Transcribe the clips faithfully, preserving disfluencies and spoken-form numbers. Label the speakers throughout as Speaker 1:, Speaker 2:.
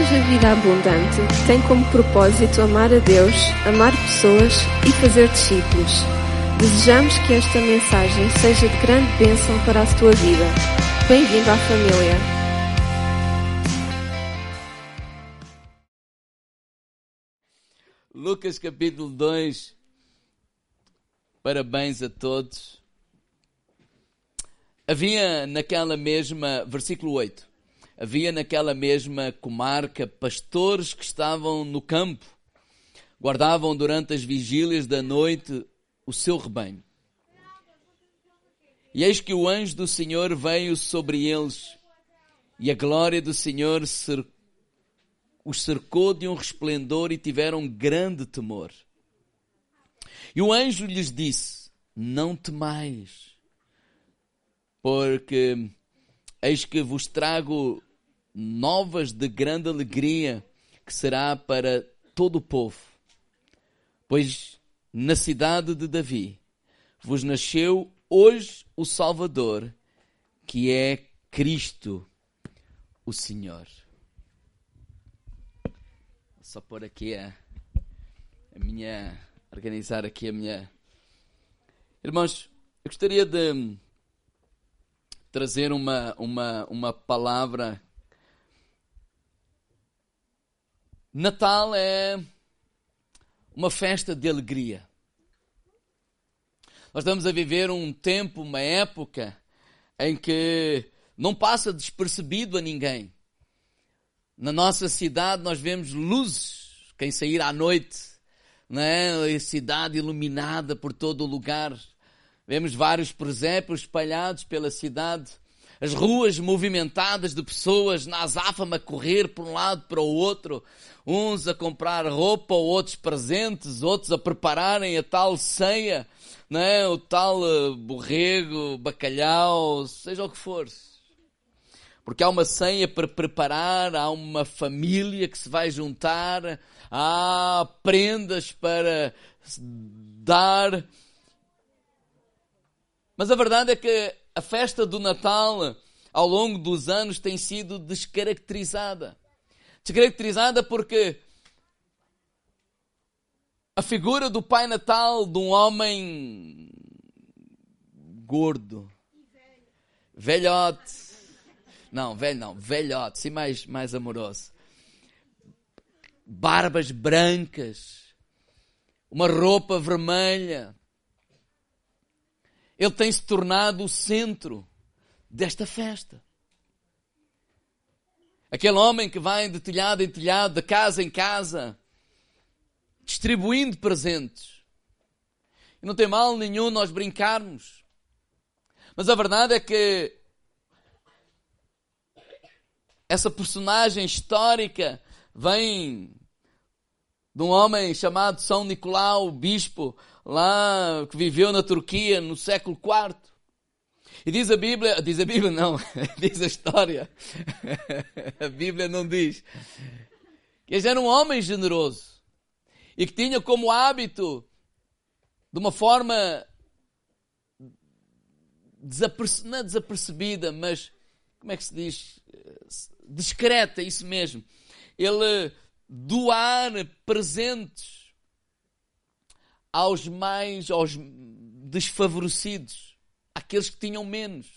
Speaker 1: Igreja Vida Abundante tem como propósito amar a Deus, amar pessoas e fazer discípulos. Desejamos que esta mensagem seja de grande bênção para a tua vida. Bem-vindo à família.
Speaker 2: Lucas capítulo dois. Parabéns a todos. Havia naquela mesma, versículo oito, havia naquela mesma comarca pastores que estavam no campo, guardavam durante as vigílias da noite o seu rebanho. E eis que o anjo do Senhor veio sobre eles, e a glória do Senhor cer- os cercou de um resplendor e tiveram grande temor. E o anjo lhes disse: não temais, porque eis que vos trago novas de grande alegria, que será para todo o povo. Pois na cidade de Davi vos nasceu hoje o Salvador, que é Cristo, o Senhor. Só pôr aqui a, a minha... organizar aqui a minha... Irmãos, eu gostaria de trazer uma, uma, uma palavra. Natal é uma festa de alegria. Nós estamos a viver um tempo, uma época, em que não passa despercebido a ninguém. Na nossa cidade nós vemos luzes, quem sair à noite, não é? A cidade iluminada por todo o lugar. Vemos vários presépios espalhados pela cidade, as ruas movimentadas de pessoas na azáfama a correr por um lado para o outro, uns a comprar roupa, outros presentes, outros a prepararem a tal ceia, não é? O tal uh, borrego, bacalhau, seja o que for. Porque há uma ceia para preparar, há uma família que se vai juntar, há prendas para dar. Mas a verdade é que a festa do Natal, ao longo dos anos, tem sido descaracterizada. Descaracterizada porque a figura do Pai Natal, de um homem gordo, velhote, não, velho não, velhote, sim, mais, mais amoroso, barbas brancas, uma roupa vermelha. Ele tem se tornado o centro desta festa. Aquele homem que vai de telhado em telhado, de casa em casa, distribuindo presentes. E não tem mal nenhum nós brincarmos. Mas a verdade é que essa personagem histórica vem de um homem chamado São Nicolau, bispo, lá que viveu na Turquia no século quarto. E diz a Bíblia, diz a Bíblia não, diz a história, a Bíblia não diz, que ele era um homem generoso e que tinha como hábito, de uma forma desaperce- não é desapercebida, mas como é que se diz? Discreta, isso mesmo. Ele doar presentes aos mais, aos desfavorecidos, àqueles que tinham menos.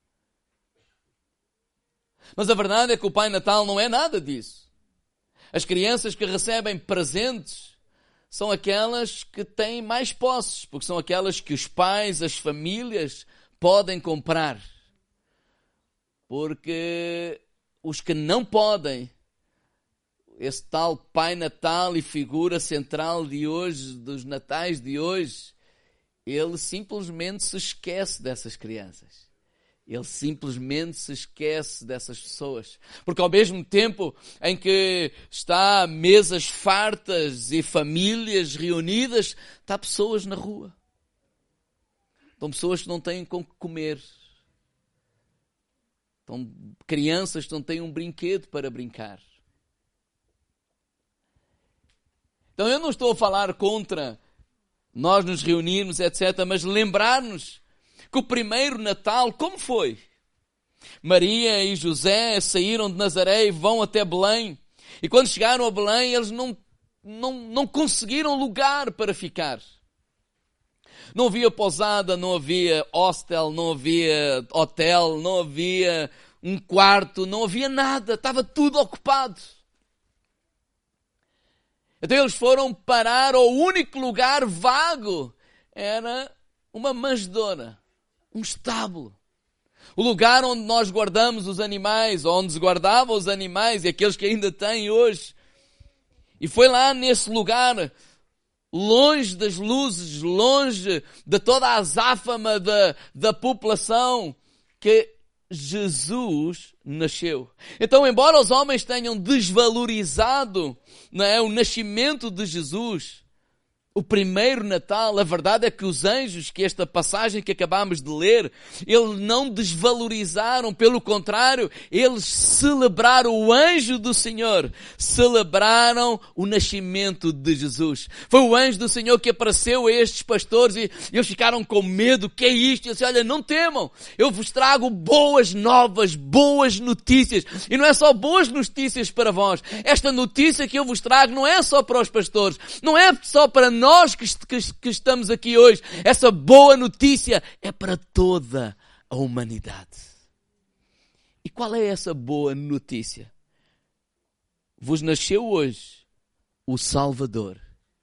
Speaker 2: Mas a verdade é que o Pai Natal não é nada disso. As crianças que recebem presentes são aquelas que têm mais posses, porque são aquelas que os pais, as famílias podem comprar. Porque os que não podem, esse tal Pai Natal e figura central de hoje, dos natais de hoje, ele simplesmente se esquece dessas crianças. Ele simplesmente se esquece dessas pessoas. Porque ao mesmo tempo em que está mesas fartas e famílias reunidas, está pessoas na rua. Estão pessoas que não têm com que comer. Estão crianças que não têm um brinquedo para brincar. Então eu não estou a falar contra nós nos reunirmos, etcétera, mas lembrar-nos que o primeiro Natal, como foi? Maria e José saíram de Nazaré e vão até Belém. E quando chegaram a Belém, eles não, não, não conseguiram lugar para ficar. Não havia pousada, não havia hostel, não havia hotel, não havia um quarto, não havia nada. Estava tudo ocupado. Então eles foram parar ao único lugar vago. Era uma manjedoura, um estábulo. O lugar onde nós guardamos os animais, onde se guardavam os animais e aqueles que ainda têm hoje. E foi lá nesse lugar, longe das luzes, longe de toda a azáfama da, da população, que Jesus nasceu. Então, embora os homens tenham desvalorizado, não é, o nascimento de Jesus, o primeiro Natal, a verdade é que os anjos, que esta passagem que acabamos de ler, eles não desvalorizaram, pelo contrário, eles celebraram o anjo do Senhor, celebraram o nascimento de Jesus. Foi o anjo do Senhor que apareceu a estes pastores e eles ficaram com medo. O que é isto? E ele disse, olha, não temam, eu vos trago boas novas, boas notícias. E não é só boas notícias para vós. Esta notícia que eu vos trago não é só para os pastores, não é só para nós. Nós que, que, que estamos aqui hoje, essa boa notícia é para toda a humanidade. E qual é essa boa notícia? Vos nasceu hoje o Salvador,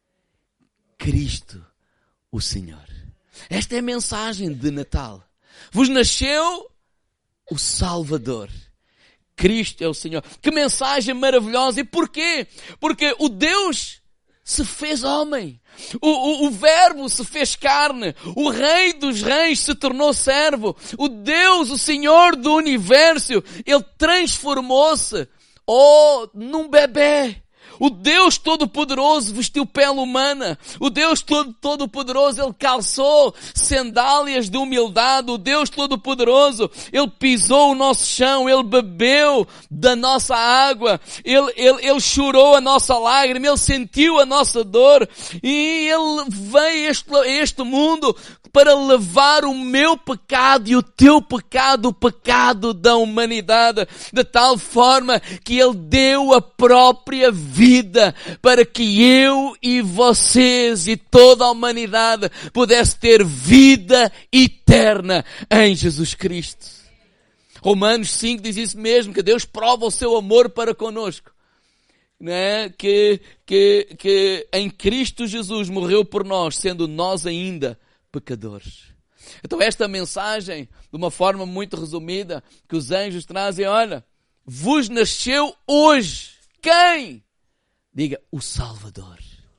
Speaker 2: Cristo, o Senhor. Esta é a mensagem de Natal. Vos nasceu o Salvador. Cristo é o Senhor. Que mensagem maravilhosa. E porquê? Porque o Deus se fez homem. O, o, o verbo se fez carne. O rei dos reis se tornou servo. O Deus, o Senhor do universo, ele transformou-se, oh, num bebê. O Deus Todo-Poderoso vestiu pele humana. O Deus Todo-Poderoso, ele calçou sandálias de humildade. O Deus Todo-Poderoso, ele pisou o nosso chão. Ele bebeu da nossa água. Ele, ele, ele chorou a nossa lágrima. Ele sentiu a nossa dor. E ele veio a este, a este mundo para levar o meu pecado e o teu pecado, o pecado da humanidade, de tal forma que ele deu a própria vida para que eu e vocês e toda a humanidade pudesse ter vida eterna em Jesus Cristo. Romanos cinco diz isso mesmo, que Deus prova o seu amor para conosco. Né? Que, que, que em Cristo Jesus morreu por nós, sendo nós ainda pecadores. Então esta mensagem, de uma forma muito resumida, que os anjos trazem, olha, vos nasceu hoje. Quem? Diga, o Salvador.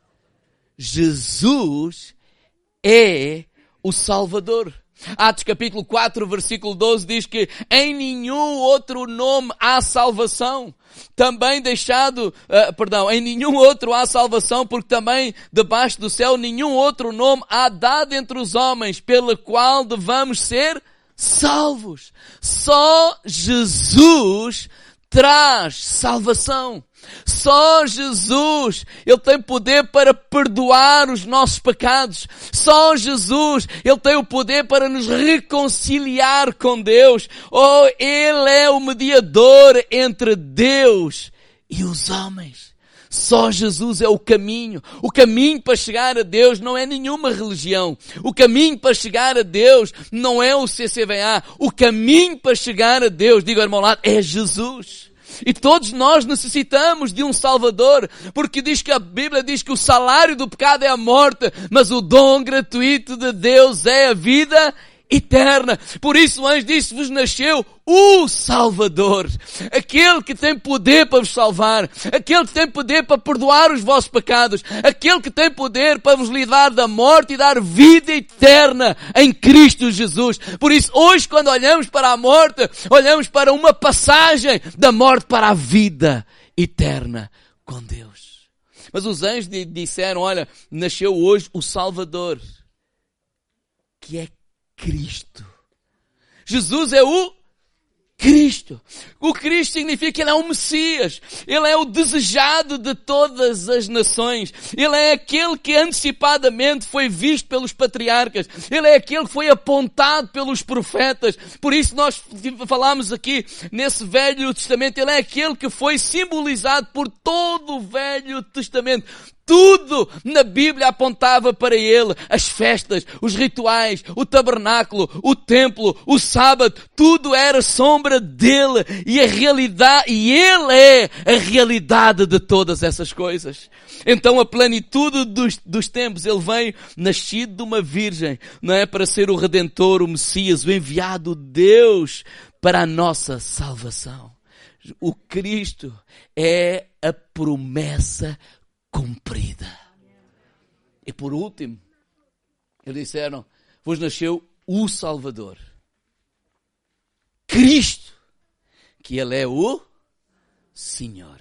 Speaker 2: Jesus é o Salvador. Atos capítulo quatro, versículo doze diz que em nenhum outro nome há salvação. Também deixado, uh, perdão, em nenhum outro há salvação, porque também debaixo do céu nenhum outro nome há dado entre os homens, pelo qual devamos ser salvos. Só Jesus traz salvação. Só Jesus, ele tem poder para perdoar os nossos pecados. Só Jesus, ele tem o poder para nos reconciliar com Deus. Oh, ele é o mediador entre Deus e os homens. Só Jesus é o caminho. O caminho para chegar a Deus não é nenhuma religião. O caminho para chegar a Deus não é o C C B A. O caminho para chegar a Deus, diga ao irmão ao lado, é Jesus. E todos nós necessitamos de um Salvador, porque diz que a Bíblia diz que o salário do pecado é a morte, mas o dom gratuito de Deus é a vida eterna. Por isso o anjo disse, vos nasceu o Salvador, aquele que tem poder para vos salvar, aquele que tem poder para perdoar os vossos pecados, aquele que tem poder para vos livrar da morte e dar vida eterna em Cristo Jesus. Por isso hoje, quando olhamos para a morte, olhamos para uma passagem da morte para a vida eterna com Deus. Mas os anjos disseram, olha, nasceu hoje o Salvador, que é Cristo. Jesus é o Cristo. O Cristo significa que Ele é o Messias. Ele é o desejado de todas as nações. Ele é aquele que antecipadamente foi visto pelos patriarcas. Ele é aquele que foi apontado pelos profetas. Por isso nós falamos aqui nesse Velho Testamento. Ele é aquele que foi simbolizado por todo o Velho Testamento. Tudo na Bíblia apontava para Ele. As festas, os rituais, o tabernáculo, o templo, o sábado, tudo era sombra dEle. E a realidade, e Ele é a realidade de todas essas coisas. Então a plenitude dos, dos tempos, Ele veio nascido de uma virgem, não é? Para ser o Redentor, o Messias, o enviado de Deus para a nossa salvação. O Cristo é a promessa cumprida. E por último, eles disseram, vos nasceu o Salvador. Cristo, que Ele é o Senhor.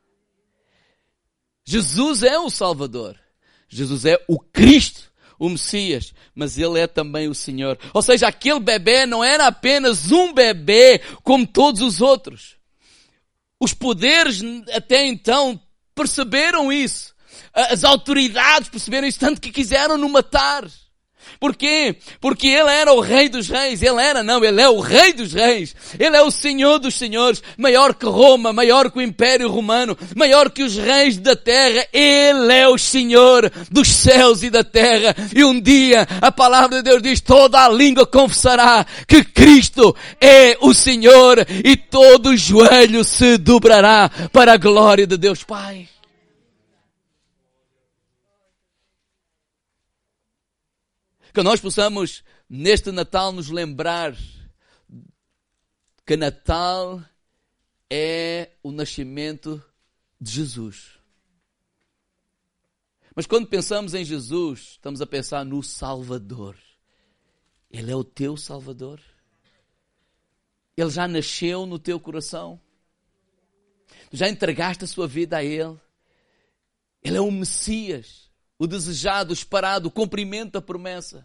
Speaker 2: Jesus é o Salvador. Jesus é o Cristo, o Messias, mas Ele é também o Senhor. Ou seja, aquele bebê não era apenas um bebê como todos os outros. Os poderes até então perceberam isso. As autoridades perceberam isso, tanto que quiseram no matar. Porquê? Porque Ele era o Rei dos Reis. Ele era, não, Ele é o Rei dos Reis. Ele é o Senhor dos Senhores. Maior que Roma, maior que o Império Romano, maior que os reis da terra. Ele é o Senhor dos céus e da terra. E um dia a palavra de Deus diz, toda a língua confessará que Cristo é o Senhor e todo joelho se dobrará para a glória de Deus Pai. Que nós possamos, neste Natal, nos lembrar que Natal é o nascimento de Jesus. Mas quando pensamos em Jesus, estamos a pensar no Salvador. Ele é o teu Salvador. Ele já nasceu no teu coração. Tu já entregaste a sua vida a Ele. Ele é o Messias. O desejado, o esperado, o cumprimento da promessa.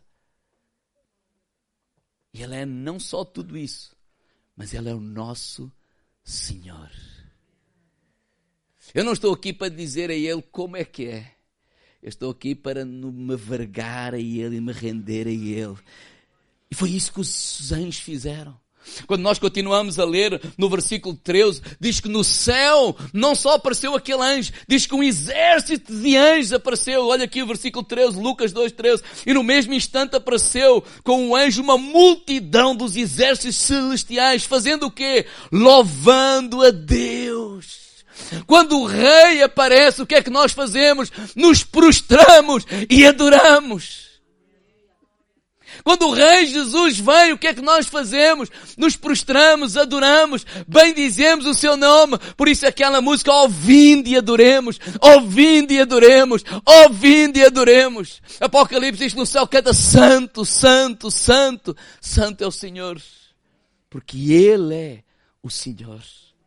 Speaker 2: E Ele é não só tudo isso, mas Ele é o nosso Senhor. Eu não estou aqui para dizer a Ele como é que é. Eu estou aqui para me vergar a Ele e me render a Ele. E foi isso que os anjos fizeram. Quando nós continuamos a ler no versículo treze, diz que no céu não só apareceu aquele anjo, diz que um exército de anjos apareceu. Olha aqui o versículo treze, Lucas dois, treze. E no mesmo instante apareceu com um anjo uma multidão dos exércitos celestiais, fazendo o quê? Louvando a Deus. Quando o rei aparece, o que é que nós fazemos? Nos prostramos e adoramos. Quando o Rei Jesus vem, o que é que nós fazemos? Nos prostramos, adoramos, bendizemos o seu nome. Por isso aquela música, ó vinde e adoremos, ó vinde e adoremos, ó vinde e adoremos. Apocalipse diz que no céu canta santo, santo, santo, santo é o Senhor. Porque Ele é o Senhor.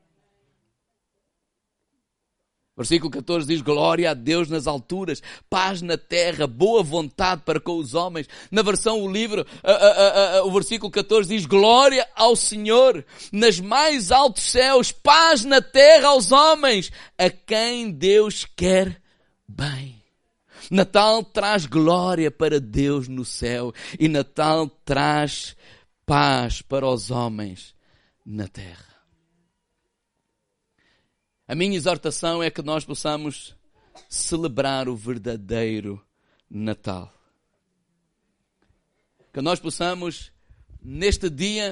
Speaker 2: Versículo catorze diz, glória a Deus nas alturas, paz na terra, boa vontade para com os homens. Na versão, o livro, a, a, a, o versículo catorze diz, glória ao Senhor, nas mais altos céus, paz na terra aos homens, a quem Deus quer bem. Natal traz glória para Deus no céu e Natal traz paz para os homens na terra. A minha exortação é que nós possamos celebrar o verdadeiro Natal. Que nós possamos, neste dia,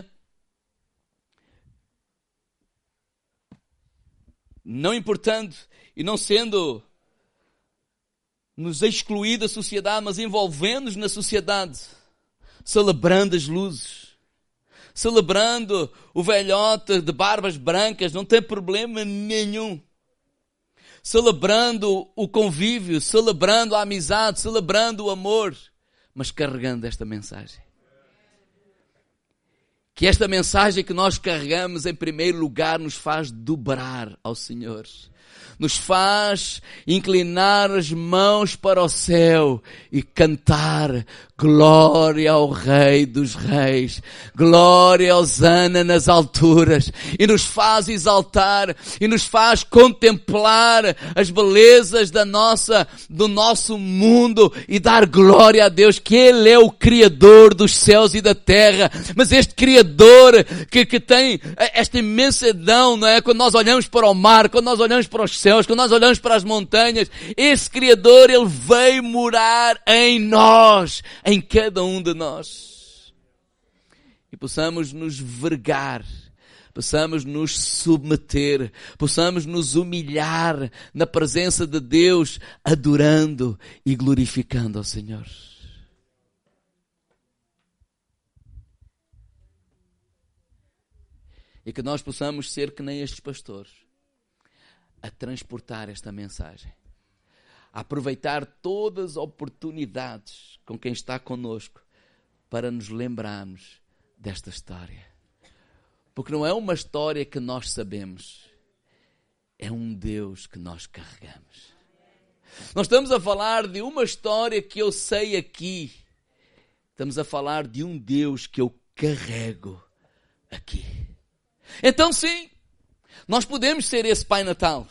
Speaker 2: não importando e não sendo nos excluídos da sociedade, mas envolvendo-nos na sociedade, celebrando as luzes. Celebrando o velhote de barbas brancas, não tem problema nenhum. Celebrando o convívio, celebrando a amizade, celebrando o amor, mas carregando esta mensagem. Que esta mensagem que nós carregamos, em primeiro lugar, nos faz dobrar ao Senhor. nos faz inclinar as mãos para o céu e cantar glória ao Rei dos Reis, glória a Hosana nas alturas, e nos faz exaltar e nos faz contemplar as belezas da nossa, do nosso mundo e dar glória a Deus, que Ele é o Criador dos céus e da terra. Mas este Criador que, que tem esta imensidão, não é? Quando nós olhamos para o mar, quando nós olhamos para os céus, quando nós olhamos para as montanhas, esse Criador, Ele veio morar em nós, em cada um de nós. E possamos nos vergar, possamos nos submeter, possamos nos humilhar na presença de Deus, adorando e glorificando ao Senhor. E que nós possamos ser que nem estes pastores, a transportar esta mensagem, a aproveitar todas as oportunidades com quem está conosco para nos lembrarmos desta história. Porque não é uma história que nós sabemos, é um Deus que nós carregamos. Nós estamos a falar de uma história que eu sei aqui, estamos a falar de um Deus que eu carrego aqui. Então sim, nós podemos ser esse Pai Natal.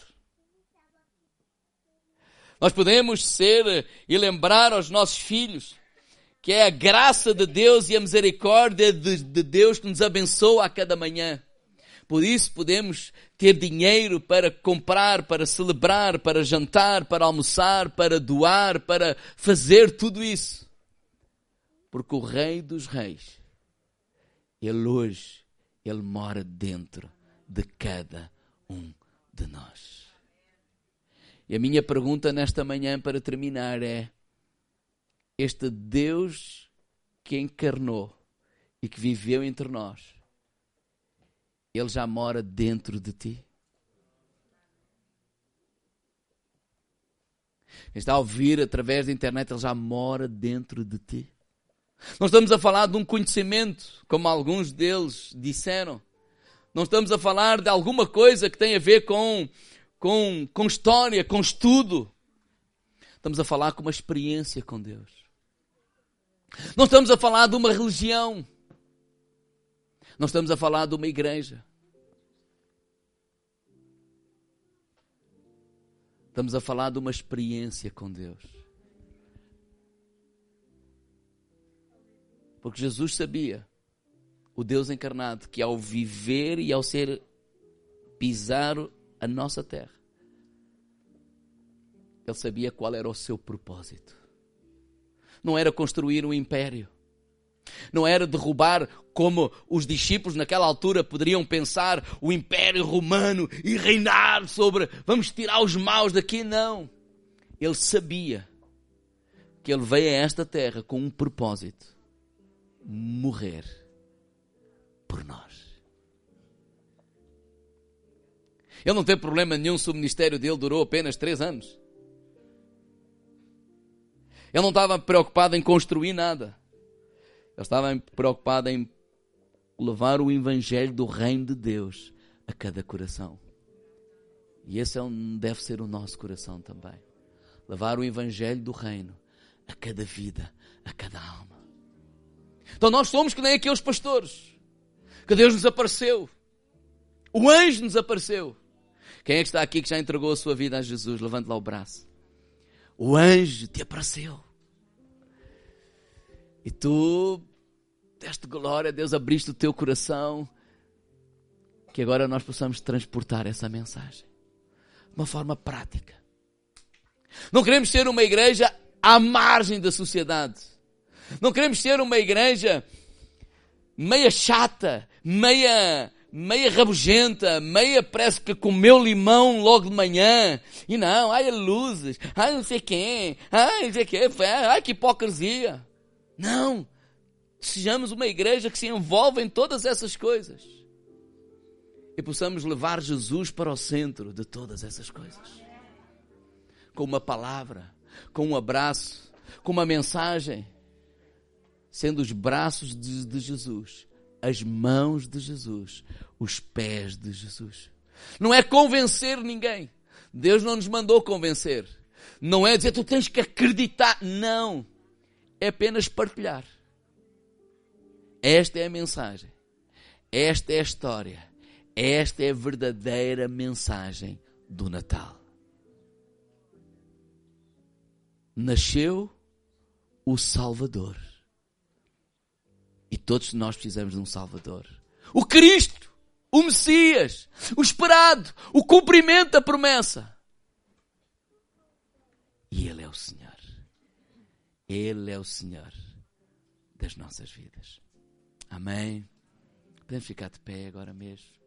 Speaker 2: Nós podemos ser e lembrar aos nossos filhos que é a graça de Deus e a misericórdia de, de Deus que nos abençoa a cada manhã. Por isso podemos ter dinheiro para comprar, para celebrar, para jantar, para almoçar, para doar, para fazer tudo isso. Porque o Rei dos Reis, Ele hoje, Ele mora dentro de cada um de nós. E a minha pergunta nesta manhã para terminar é: este Deus que encarnou e que viveu entre nós, Ele já mora dentro de ti? Quem está a ouvir através da internet, Ele já mora dentro de ti. Não estamos a falar de um conhecimento, como alguns deles disseram. Não estamos a falar de alguma coisa que tem a ver com, com, com história, com estudo. Estamos a falar com uma experiência com Deus. Não estamos a falar de uma religião. Não estamos a falar de uma igreja. Estamos a falar de uma experiência com Deus. Porque Jesus sabia, o Deus encarnado, que ao viver e ao ser pisar a nossa terra, Ele sabia qual era o seu propósito. Não era construir um império. Não era derrubar, como os discípulos naquela altura poderiam pensar, o império romano e reinar sobre, vamos tirar os maus daqui. Não. Ele sabia que Ele veio a esta terra com um propósito: morrer por nós. Ele não teve problema nenhum se o ministério dele durou apenas três anos. Ele não estava preocupado em construir nada. Ele estava preocupado em levar o evangelho do reino de Deus a cada coração. E esse é um, deve ser o nosso coração também. Levar o evangelho do reino a cada vida, a cada alma. Então nós somos que nem aqueles pastores que Deus nos apareceu. O anjo nos apareceu. Quem é que está aqui que já entregou a sua vida a Jesus? Levante lá o braço. O anjo te apareceu. E tu deste glória a Deus, abriste o teu coração. Que agora nós possamos transportar essa mensagem de uma forma prática. Não queremos ser uma igreja à margem da sociedade. Não queremos ser uma igreja meia chata, meia, meia rabugenta, meia parece que comeu limão logo de manhã. E não, ai luzes, ai não sei quem, ai não sei quem, ai que hipocrisia. Não, sejamos uma igreja que se envolve em todas essas coisas. E possamos levar Jesus para o centro de todas essas coisas. Com uma palavra, com um abraço, com uma mensagem. Sendo os braços de, de Jesus, as mãos de Jesus, os pés de Jesus. Não é convencer ninguém. Deus não nos mandou convencer. Não é dizer tu tens que acreditar. Não. É apenas partilhar. Esta é a mensagem. Esta é a história. Esta é a verdadeira mensagem do Natal. Nasceu o Salvador. E todos nós precisamos de um Salvador. O Cristo, o Messias, o esperado, o cumprimento da promessa. E Ele é o Senhor. Ele é o Senhor das nossas vidas. Amém. Podemos ficar de pé agora mesmo.